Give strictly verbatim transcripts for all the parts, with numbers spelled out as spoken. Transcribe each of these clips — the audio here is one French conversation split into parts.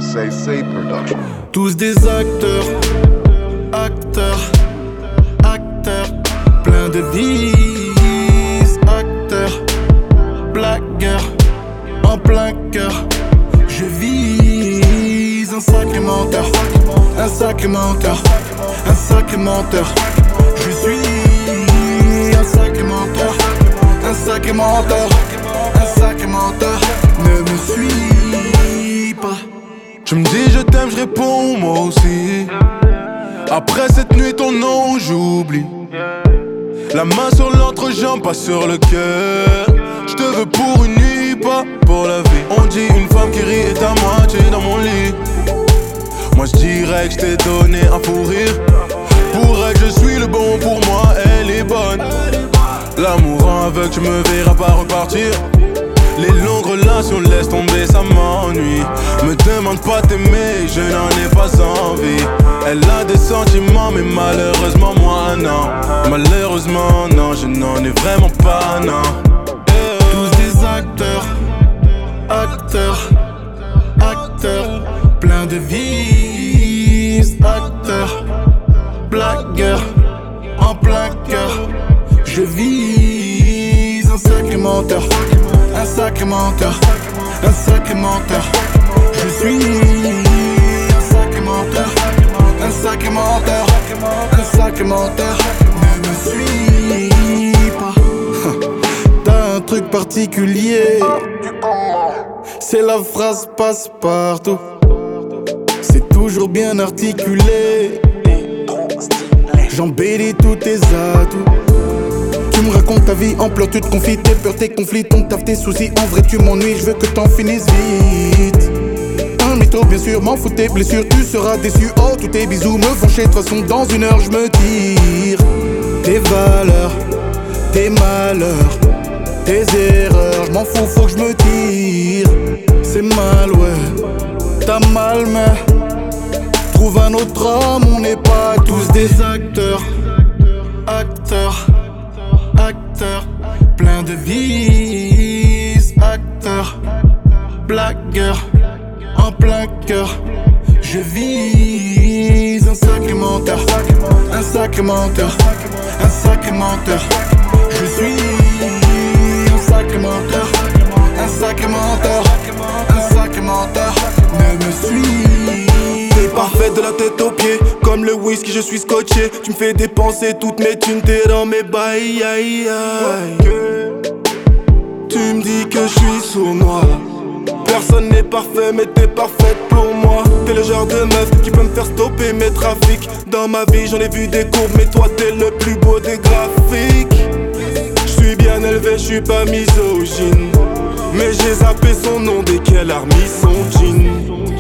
Say Say Production. Tous des acteurs, acteurs, acteurs, plein de vices, acteurs, blagueurs, en plein cœur. Je vise un sacré menteur, un sacré menteur, un sacré menteur. Je suis un sacré menteur, un sacré menteur, un sacré menteur. Ne me suis pas. Tu me dis je t'aime, je réponds moi aussi. Après cette nuit ton nom j'oublie. La main sur l'entrejambe, pas sur le cœur. Je te veux pour une nuit, pas pour la vie. On dit une femme qui rit est à moitié dans mon lit. Moi je dirais que je t'ai donné un fou rire. Pour elle je suis le bon, pour moi elle est bonne. L'amour en aveugle, tu me verras pas repartir. Les longues relations laissent tomber, ça m'ennuie. Me demande pas t'aimer, je n'en ai pas envie. Elle a des sentiments mais malheureusement moi non. Malheureusement non, je n'en ai vraiment pas non. Tous des acteurs, acteurs, acteurs, plein de vices, acteurs, blagueurs, en plein cœur. Je vise un sacré menteur, un sacré menteur, un sacré menteur. Je suis un sacré menteur, un sacré menteur, un sacré menteur. Ne me suis pas. T'as un truc particulier, c'est la phrase passe partout. C'est toujours bien articulé. J'embellis tous tes atouts. Tu me racontes ta vie en pleurs, tu te confies tes peurs, tes conflits, ton taf, tes soucis. En vrai tu m'ennuies, je veux que t'en finisses vite. Un mytho bien sûr, m'en fous tes blessures, tu seras déçu. Oh tous tes bisous me font chier, de toute façon dans une heure je me tire. Tes valeurs, tes malheurs, tes erreurs, je m'en fous, faut que je me tire. C'est mal ouais, t'as mal mais trouve un autre homme, on n'est pas tous des acteurs, acteurs, acteurs, plein de vices, acteurs, blagueurs, en plein cœur. Je vise un sacré menteur, un sacré menteur, un sacré menteur. Je suis un sacré menteur, un sacré menteur, un sacré menteur. Ne me suis T'es parfaite de la tête aux pieds, comme le whisky je suis scotché. Tu me fais dépenser toutes mes thunes, t'es dans mes bails, aïe aïe. Tu me dis que je suis sournois. Personne n'est parfait mais t'es parfaite pour moi. T'es le genre de meuf qui peut me faire stopper mes trafics. Dans ma vie j'en ai vu des courbes, mais toi t'es le plus beau des graphiques. Je suis bien élevé, je suis pas misogyne, mais j'ai zappé son nom dès qu'elle a remis son jean.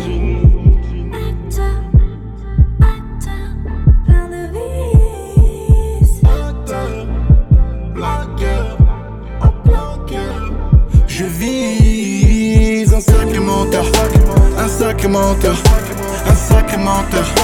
Je vise un sacré menteur, un sacré menteur, un sacré menteur.